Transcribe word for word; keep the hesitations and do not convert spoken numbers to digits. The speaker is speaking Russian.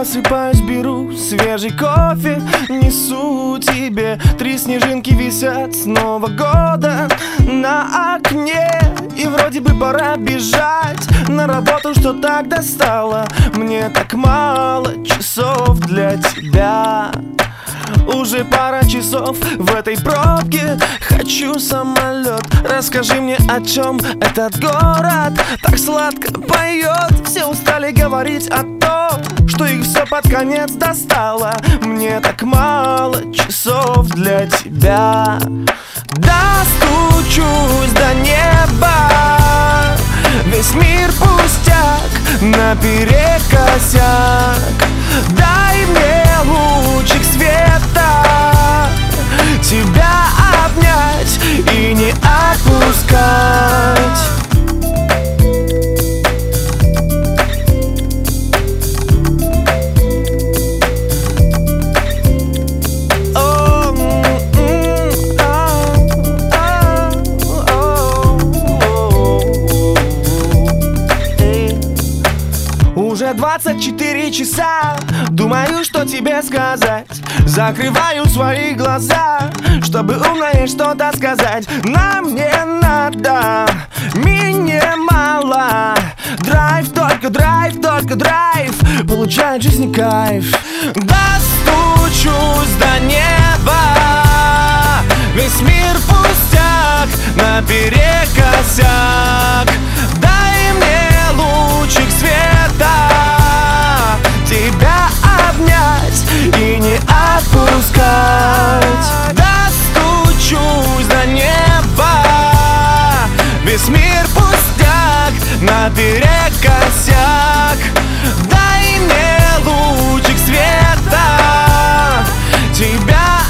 просыпаюсь, беру свежий кофе, несу тебе. Три снежинки висят с Нового года на окне. И вроде бы пора бежать на работу, что так достало. Мне так мало часов для тебя. Уже пара часов в этой пробке. Хочу самолет. Расскажи мне, о чем этот город так сладко поет. Все устали говорить о том, что их все под конец достало. Мне так мало часов для тебя. Достучусь до неба. Весь мир пустяк наперекосяк. Дай мне лучик света, тебя обнять и не отпускать. Уже двадцать четыре часа, думаю, что тебе сказать. Закрываю свои глаза, чтобы умное что-то сказать. Нам не надо минимала. Драйв, только драйв, только драйв. Получает жизнь кайф. Достучусь до неба. Весь мир пустяк наперекосяк. Дай мне лучик света, тебя обнять и не отпускать. Достучусь до неба. Весь мир пустяк наперекосяк. Дай мне лучик света, тебя